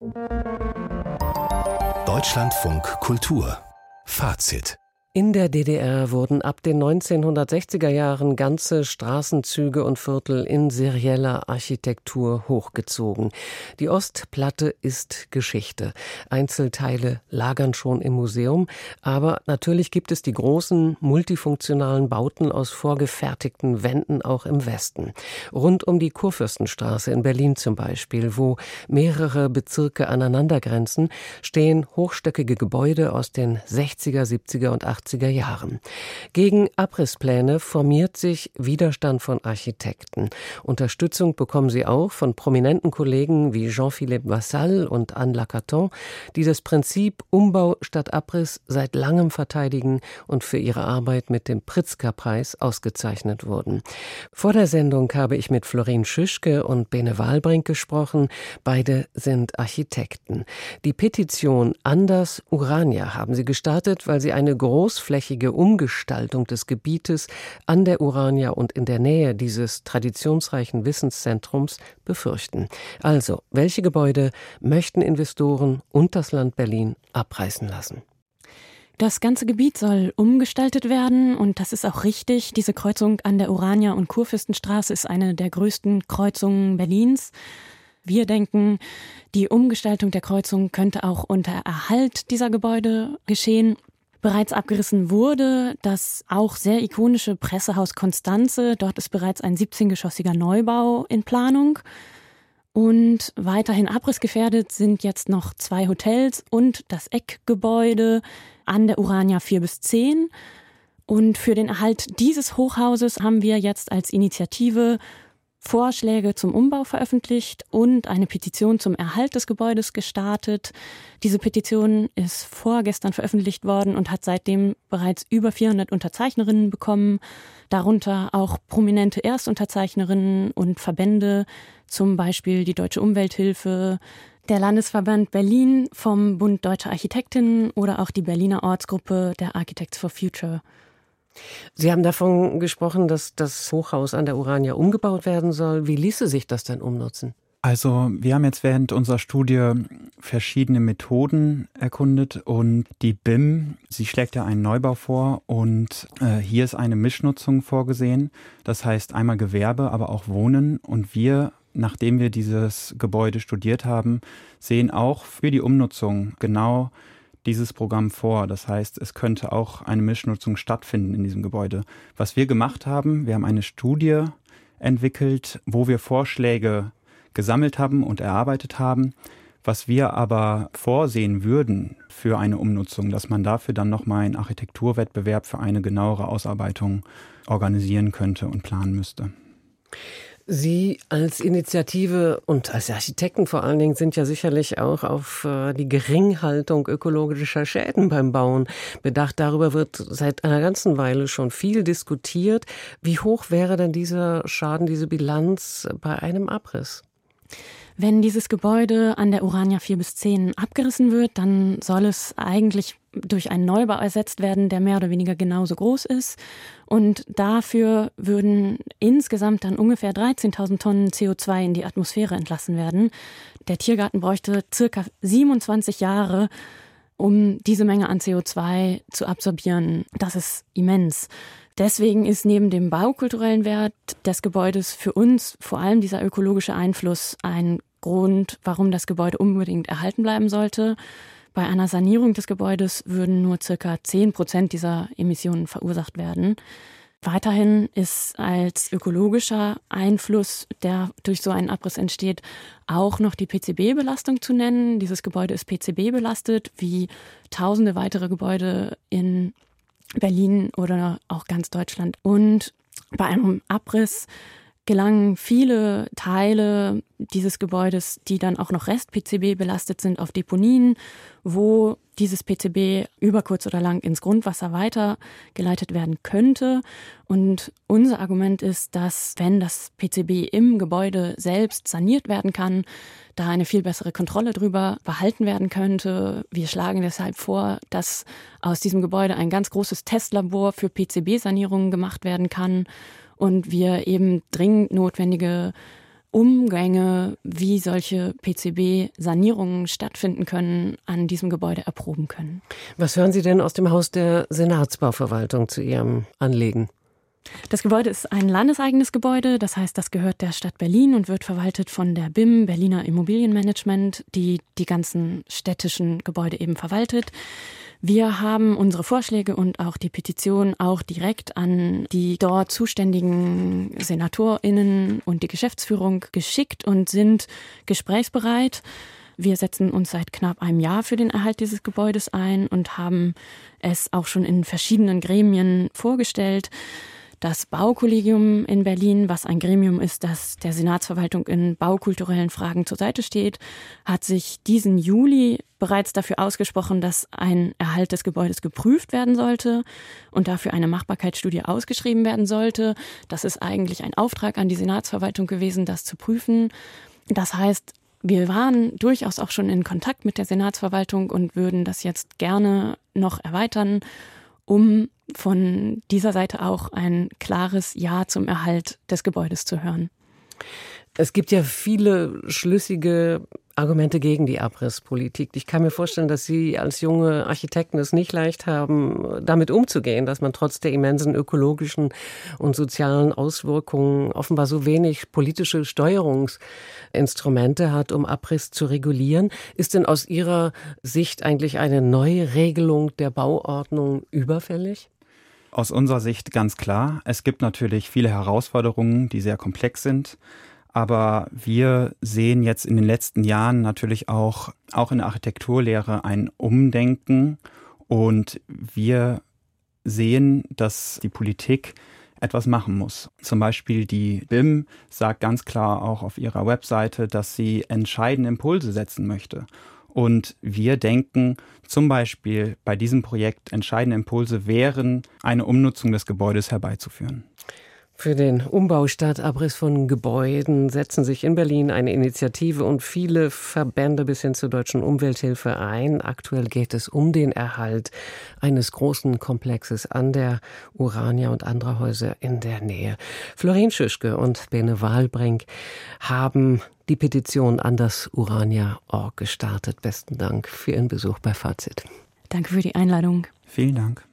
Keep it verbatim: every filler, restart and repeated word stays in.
Deutschlandfunk Kultur Fazit. In der D D R wurden ab den neunzehnhundertsechziger Jahren ganze Straßenzüge und Viertel in serieller Architektur hochgezogen. Die Ostplatte ist Geschichte. Einzelteile lagern schon im Museum, aber natürlich gibt es die großen multifunktionalen Bauten aus vorgefertigten Wänden auch im Westen. Rund um die Kurfürstenstraße in Berlin zum Beispiel, wo mehrere Bezirke aneinandergrenzen, stehen hochstöckige Gebäude aus den sechziger, siebziger und achtziger Jahren. Gegen Abrisspläne formiert sich Widerstand von Architekten. Unterstützung bekommen sie auch von prominenten Kollegen wie Jean-Philippe Vassal und Anne Lacaton, die das Prinzip Umbau statt Abriss seit langem verteidigen und für ihre Arbeit mit dem Pritzker-Preis ausgezeichnet wurden. Vor der Sendung habe ich mit Florin Schischke und Bene Wahlbrink gesprochen. Beide sind Architekten. Die Petition Anders Urania haben sie gestartet, weil sie eine große großflächige Umgestaltung des Gebietes an der Urania und in der Nähe dieses traditionsreichen Wissenszentrums befürchten. Also, welche Gebäude möchten Investoren und das Land Berlin abreißen lassen? Das ganze Gebiet soll umgestaltet werden und das ist auch richtig. Diese Kreuzung an der Urania und Kurfürstenstraße ist eine der größten Kreuzungen Berlins. Wir denken, die Umgestaltung der Kreuzung könnte auch unter Erhalt dieser Gebäude geschehen. Bereits abgerissen wurde das auch sehr ikonische Pressehaus Constanze. Dort ist bereits ein siebzehngeschossiger Neubau in Planung. Und weiterhin abrissgefährdet sind jetzt noch zwei Hotels und das Eckgebäude an der Urania vier bis zehn. Und für den Erhalt dieses Hochhauses haben wir jetzt als Initiative Vorschläge zum Umbau veröffentlicht und eine Petition zum Erhalt des Gebäudes gestartet. Diese Petition ist vorgestern veröffentlicht worden und hat seitdem bereits über vierhundert Unterzeichnerinnen bekommen, darunter auch prominente Erstunterzeichnerinnen und Verbände, zum Beispiel die Deutsche Umwelthilfe, der Landesverband Berlin vom Bund Deutscher Architektinnen oder auch die Berliner Ortsgruppe der Architects for Future. Sie haben davon gesprochen, dass das Hochhaus an der Urania umgebaut werden soll. Wie ließe sich das denn umnutzen? Also wir haben jetzt während unserer Studie verschiedene Methoden erkundet und die B I M, sie schlägt ja einen Neubau vor und äh, hier ist eine Mischnutzung vorgesehen. Das heißt einmal Gewerbe, aber auch Wohnen und wir, nachdem wir dieses Gebäude studiert haben, sehen auch für die Umnutzung genau dieses Programm vor. Das heißt, es könnte auch eine Mischnutzung stattfinden in diesem Gebäude. Was wir gemacht haben, wir haben eine Studie entwickelt, wo wir Vorschläge gesammelt haben und erarbeitet haben, was wir aber vorsehen würden für eine Umnutzung, dass man dafür dann nochmal einen Architekturwettbewerb für eine genauere Ausarbeitung organisieren könnte und planen müsste. Sie als Initiative und als Architekten vor allen Dingen sind ja sicherlich auch auf die Geringhaltung ökologischer Schäden beim Bauen bedacht. Darüber wird seit einer ganzen Weile schon viel diskutiert. Wie hoch wäre denn dieser Schaden, diese Bilanz bei einem Abriss? Wenn dieses Gebäude an der Urania vier bis zehn abgerissen wird, dann soll es eigentlich durch einen Neubau ersetzt werden, der mehr oder weniger genauso groß ist. Und dafür würden insgesamt dann ungefähr dreizehntausend Tonnen C O zwei in die Atmosphäre entlassen werden. Der Tiergarten bräuchte circa siebenundzwanzig Jahre, um diese Menge an C O zwei zu absorbieren. Das ist immens. Deswegen ist neben dem baukulturellen Wert des Gebäudes für uns vor allem dieser ökologische Einfluss ein Grund, warum das Gebäude unbedingt erhalten bleiben sollte. Bei einer Sanierung des Gebäudes würden nur circa zehn Prozent dieser Emissionen verursacht werden. Weiterhin ist als ökologischer Einfluss, der durch so einen Abriss entsteht, auch noch die P C B-Belastung zu nennen. Dieses Gebäude ist P C B-belastet, wie tausende weitere Gebäude in Berlin oder auch ganz Deutschland. Und bei einem Abriss gelangen viele Teile dieses Gebäudes, die dann auch noch Rest-P C B belastet sind, auf Deponien, wo dieses P C B über kurz oder lang ins Grundwasser weitergeleitet werden könnte. Und unser Argument ist, dass wenn das P C B im Gebäude selbst saniert werden kann, da eine viel bessere Kontrolle drüber behalten werden könnte. Wir schlagen deshalb vor, dass aus diesem Gebäude ein ganz großes Testlabor für P C B-Sanierungen gemacht werden kann und wir eben dringend notwendige Umgänge, wie solche P C B-Sanierungen stattfinden können, an diesem Gebäude erproben können. Was hören Sie denn aus dem Haus der Senatsbauverwaltung zu Ihrem Anliegen? Das Gebäude ist ein landeseigenes Gebäude, das heißt, das gehört der Stadt Berlin und wird verwaltet von der B I M, Berliner Immobilienmanagement, die die ganzen städtischen Gebäude eben verwaltet. Wir haben unsere Vorschläge und auch die Petition auch direkt an die dort zuständigen SenatorInnen und die Geschäftsführung geschickt und sind gesprächsbereit. Wir setzen uns seit knapp einem Jahr für den Erhalt dieses Gebäudes ein und haben es auch schon in verschiedenen Gremien vorgestellt. Das Baukollegium in Berlin, was ein Gremium ist, das der Senatsverwaltung in baukulturellen Fragen zur Seite steht, hat sich diesen Juli bereits dafür ausgesprochen, dass ein Erhalt des Gebäudes geprüft werden sollte und dafür eine Machbarkeitsstudie ausgeschrieben werden sollte. Das ist eigentlich ein Auftrag an die Senatsverwaltung gewesen, das zu prüfen. Das heißt, wir waren durchaus auch schon in Kontakt mit der Senatsverwaltung und würden das jetzt gerne noch erweitern, um von dieser Seite auch ein klares Ja zum Erhalt des Gebäudes zu hören. Es gibt ja viele schlüssige Argumente gegen die Abrisspolitik. Ich kann mir vorstellen, dass Sie als junge Architekten es nicht leicht haben, damit umzugehen, dass man trotz der immensen ökologischen und sozialen Auswirkungen offenbar so wenig politische Steuerungsinstrumente hat, um Abriss zu regulieren. Ist denn aus Ihrer Sicht eigentlich eine neue Regelung der Bauordnung überfällig? Aus unserer Sicht ganz klar. Es gibt natürlich viele Herausforderungen, die sehr komplex sind. Aber wir sehen jetzt in den letzten Jahren natürlich auch, auch in der Architekturlehre ein Umdenken. Und wir sehen, dass die Politik etwas machen muss. Zum Beispiel die B I M sagt ganz klar auch auf ihrer Webseite, dass sie entscheidende Impulse setzen möchte. Und wir denken zum Beispiel bei diesem Projekt entscheidende Impulse wären, eine Umnutzung des Gebäudes herbeizuführen. Für den Umbau statt Abriss von Gebäuden setzen sich in Berlin eine Initiative und viele Verbände bis hin zur Deutschen Umwelthilfe ein. Aktuell geht es um den Erhalt eines großen Komplexes an der Urania und anderer Häuser in der Nähe. Florin Schischke und Bene Wahlbrink haben die Petition an das Urania Punkt org gestartet. Besten Dank für Ihren Besuch bei Fazit. Danke für die Einladung. Vielen Dank.